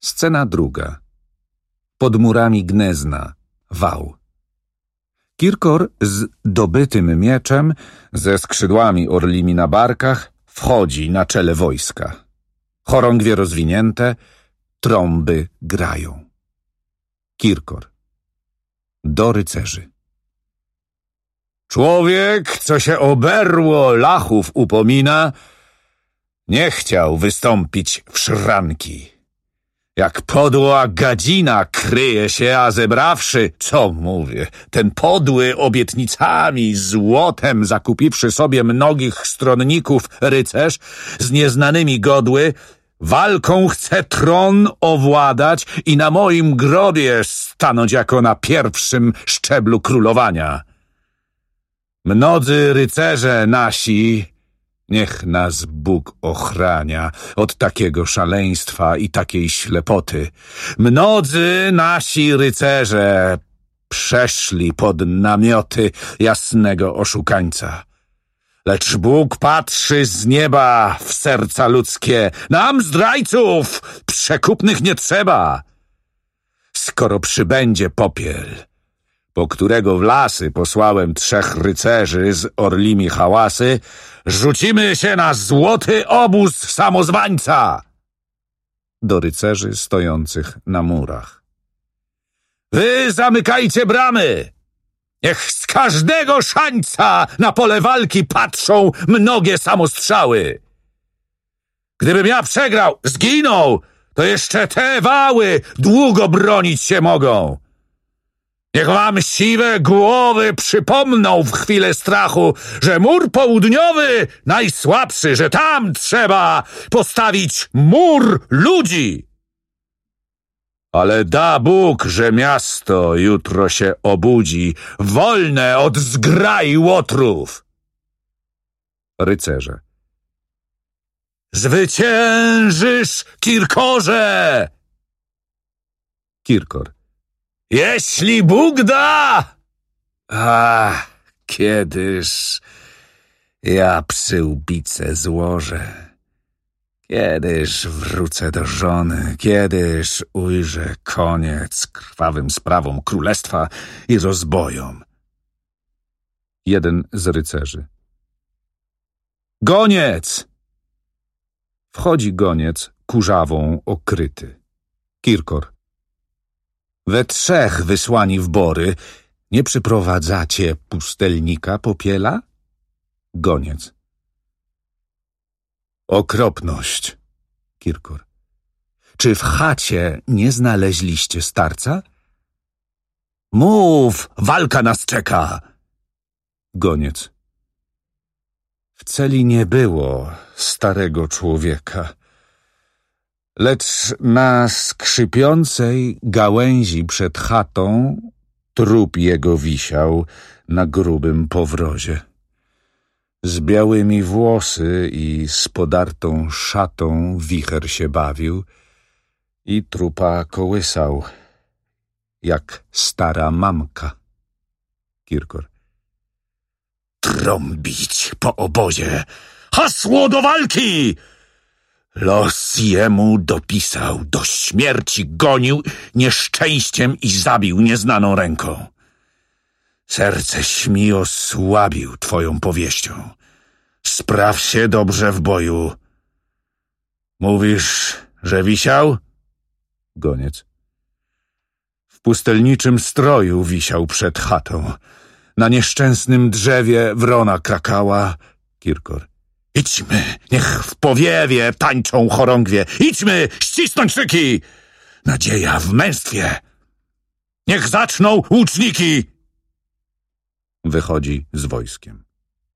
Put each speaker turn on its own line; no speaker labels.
Scena druga. Pod murami Gnezna. Wał. Kirkor z dobytym mieczem, ze skrzydłami orlimi na barkach, wchodzi na czele wojska. Chorągwie rozwinięte, trąby grają. Kirkor. Do rycerzy. Człowiek, co się o berło lachów upomina, nie chciał wystąpić w szranki. Jak podła gadzina kryje się, a zebrawszy, co mówię, ten podły obietnicami, złotem zakupiwszy sobie mnogich stronników rycerz z nieznanymi godły, walką chce tron owładać i na moim grobie stanąć jako na pierwszym szczeblu królowania. Mnodzy rycerze nasi, niech nas Bóg ochrania od takiego szaleństwa i takiej ślepoty. Mnodzy nasi rycerze przeszli pod namioty jasnego oszukańca. Lecz Bóg patrzy z nieba w serca ludzkie. Nam zdrajców przekupnych nie trzeba. Skoro przybędzie popiel, po którego w lasy posłałem 3 rycerzy z orlimi hałasy, rzucimy się na złoty obóz samozwańca. Do rycerzy stojących na murach. Wy zamykajcie bramy! Niech z każdego szańca na pole walki patrzą mnogie samostrzały. Gdybym ja przegrał, zginął, to jeszcze te wały długo bronić się mogą. Niech wam siwe głowy przypomną w chwilę strachu, że mur południowy najsłabszy, że tam trzeba postawić mur ludzi. Ale da Bóg, że miasto jutro się obudzi, wolne od zgrai łotrów. Rycerze. Zwyciężysz, Kirkorze! Kirkor. Jeśli Bóg da! Kiedyż ja przyłbicę złożę. Kiedyż wrócę do żony, kiedyż ujrzę koniec krwawym sprawom królestwa i rozbojom. Jeden z rycerzy. Goniec! Wchodzi goniec kurzawą okryty. Kirkor. We 3 wysłani w bory, nie przyprowadzacie pustelnika popiela? Goniec. Okropność. Kirkor. Czy w chacie nie znaleźliście starca? Mów, walka nas czeka. Goniec. W celi nie było starego człowieka, lecz na skrzypiącej gałęzi przed chatą trup jego wisiał na grubym powrozie. Z białymi włosy i z podartą szatą wicher się bawił i trupa kołysał, jak stara mamka. Kirkor. Trąbić po obozie! Hasło do walki! Los jemu dopisał, do śmierci gonił nieszczęściem i zabił nieznaną ręką. Serce śmi osłabił twoją powieścią. Spraw się dobrze w boju. Mówisz, że wisiał? Goniec. W pustelniczym stroju wisiał przed chatą. Na nieszczęsnym drzewie wrona krakała. Kirkor. Idźmy, niech w powiewie tańczą chorągwie. Idźmy, ścisnąć szyki. Nadzieja w męstwie. Niech zaczną łuczniki. Wychodzi z wojskiem.